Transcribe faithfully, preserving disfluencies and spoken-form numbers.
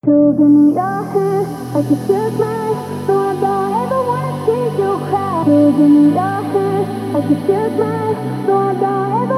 So give me your hand, I can feel mine. No, I don't ever wanna see you cry. So give me your hand, I can feel mine. No, I don't ever